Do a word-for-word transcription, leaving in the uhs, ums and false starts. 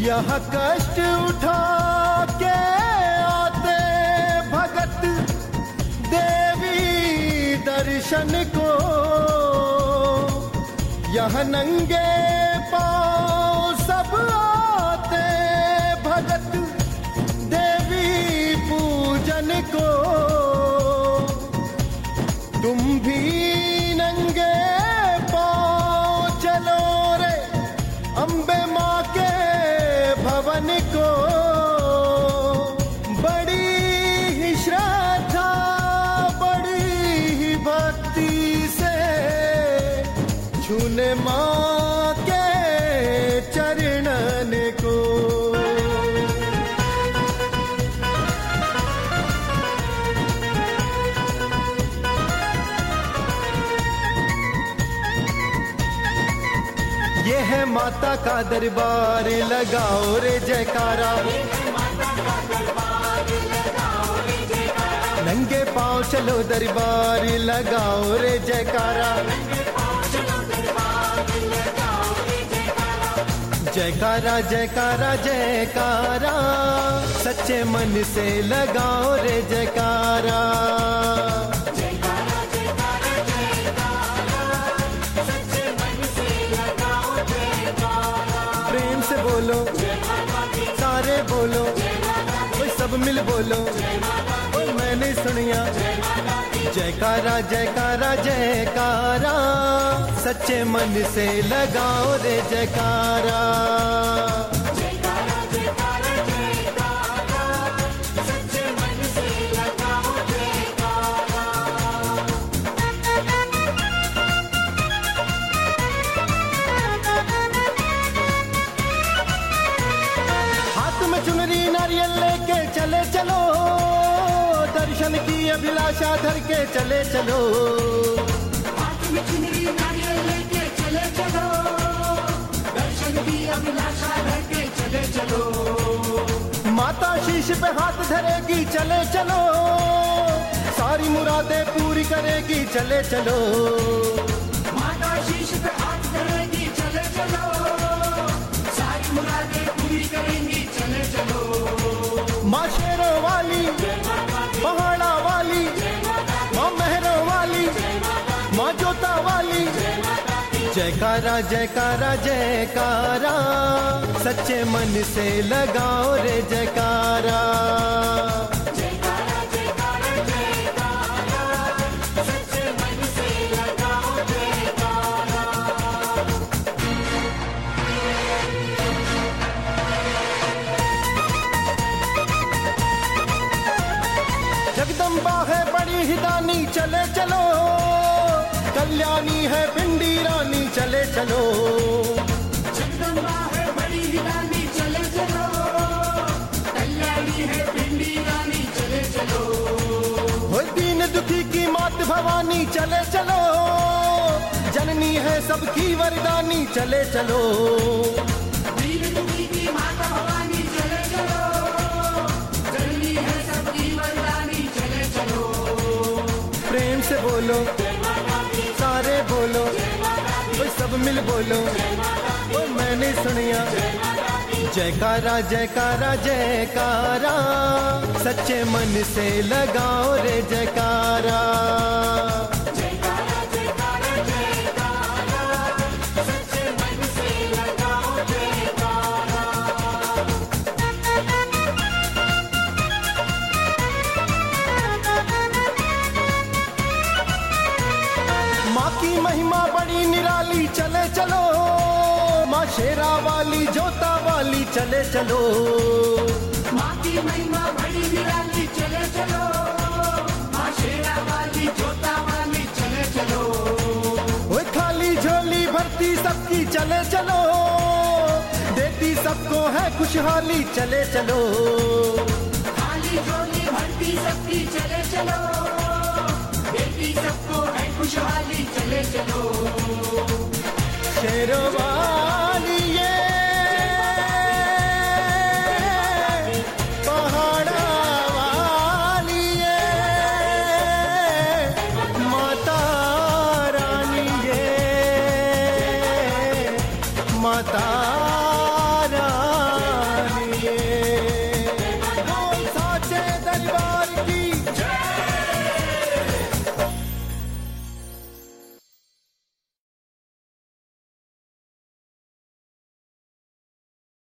यहाँ कष्ट उठा के आते भगत देवी दर्शन को, यहाँ नंगे पाँव सब आते भगत देवी पूजन को। तुम भी नंगे पाँव चलो रे अम्बे माँ के भवन को। बड़ी ही श्रद्धा बड़ी ही भक्ति से छूने माँ के चरणन को। ये है माता का दरबार लगाओ रे जयकारा, नंगे पाँव चलो दरबार लगाओ रे जयकारा। जयकारा जयकारा जयकारा सच्चे मन से लगाओ रे जयकारा। प्रेम से बोलो सारे बोलो, ओए सब मिल बोलो, ओए मैंने सुनिया। जयकारा जयकारा जयकारा सच्चे मन से लगाओ रे जयकारा। चुनरी नारियल लेके चले चलो, दर्शन की अभिलाषा धर के चले चलो। हाथ में चुनरी नारियल लेके चले चलो, दर्शन की अभिलाषा धर के चले चलो। माता शीश पे हाथ धरेगी चले चलो, सारी मुरादें पूरी करेगी चले चलो। माता शीश पे हाथ धरेगी चले चलो, सारी मुरादें पूरी करेंगी चले चलो। माँ शेरों वाली, पहाड़ा वाली, माँ मेहरों वाली, माँ जोता वाली। जयकारा जयकारा जयकारा सच्चे मन से लगाओ रे जयकारा। जगदम्बा है बड़ी हिदानी चले चलो, कल्याणी है पिंडी रानी चले चलो। जगदम्बा है बड़ी हिदानी चले चलो, कल्याणी है पिंडी रानी चले चलो। हो दीन दुखी की मात भवानी चले चलो, जननी है सबकी वरदानी चले चलो। दीन दुखी की माता भवानी चले चलो, जननी है सबकी वरदानी चले चलो। प्रेम से बोलो सारे बोलो, ओए सब मिल बोलो, ओए मैंने सुनिया। जयकारा जयकारा जयकारा सच्चे मन से लगाओ रे जयकारा। माँ की महिमा बड़ी निराली चले चलो, माँ शेरा वाली जोता वाली चले चलो। माँ की महिमा बड़ी निराली चले चलो, माँ शेरा वाली जोता वाली चले चलो। ओए खाली झोली भरती सबकी चले चलो, देती सबको है खुशहाली चले चलो। खाली झोली भरती सबकी चले चलो, देती सबको है खुशहाली चले चलो। शेरों वाली ये पहाड़ा वाली ये माता रानी ये माता